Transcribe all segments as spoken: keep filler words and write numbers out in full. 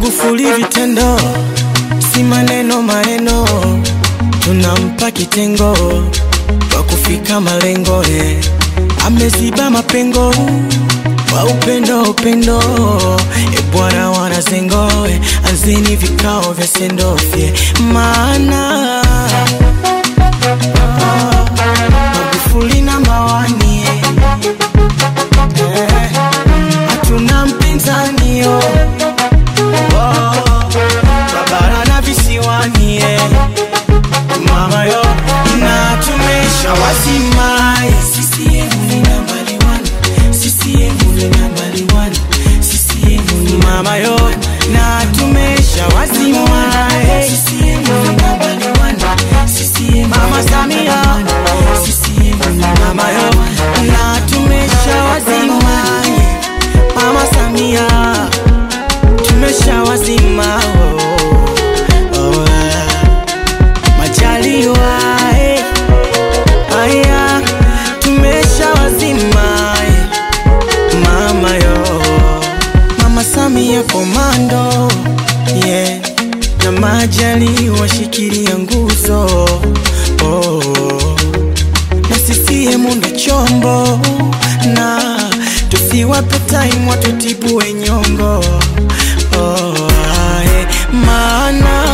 Magufuli vitendo, si maneno maneno, tunampa kitengo kwa kufika malengo eh. Ameziba mapengo wa upendo upendo, e bwana wanazengo eh. Anzeni vikao vya sendofye maana oh, Magufuli na mawani eh, hatuna mpinzani yo mama yo, na tumesha wazimai. C C M ni nambari one, C C M ni nambari one, C C M ni mama yo, na tumesha wazimai. C C M ni nambari one, C C M mama Samia, C C M ni mama yo, na tumesha wazimai. Mama Samia, tumesha wazimai. Aya, tumesha wazima mama yo, Mama Samia komando yeah, na Majali washikilia nguzo oh, na C C M ndo chombo, na tusiwape time watutibu wenyongo oh, ae, maana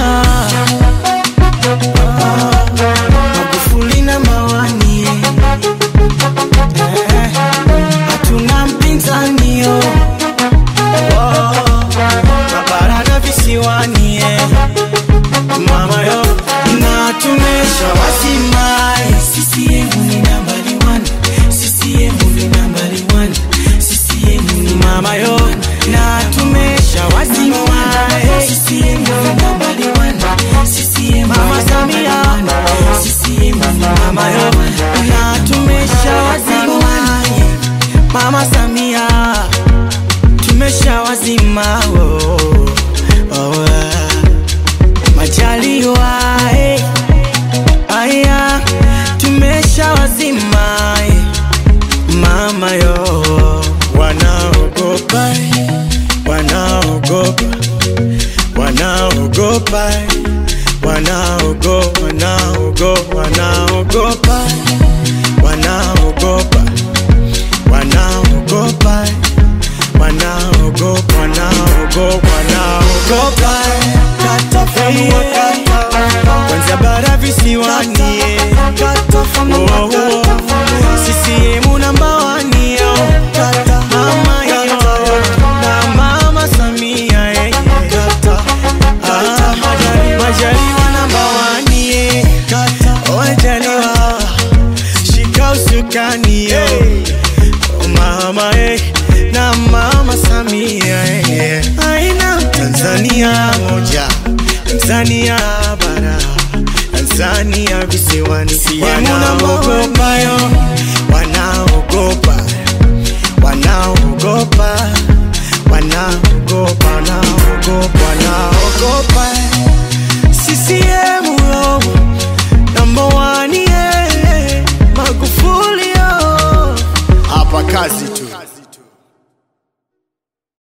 mama yo, na tumesha wazimai. C C M ni nambari one, C C M ni nambari one, C C M ni mama yo, na tumesha wazimai. C C M ni nambari one, C C M mama Samia, C C M ni mama yo, na tumesha wazimai. Mama Samia, tumesha wazima oh, oh, Majaliwa eh, aya, tumesha wazima eh, mama yo, wanaogopa wanaogopa wanaogopa wanaogopa wanaogopa wanaogopa wanaogopa wanaogopa wanaogopa wanaogopa wanaogopa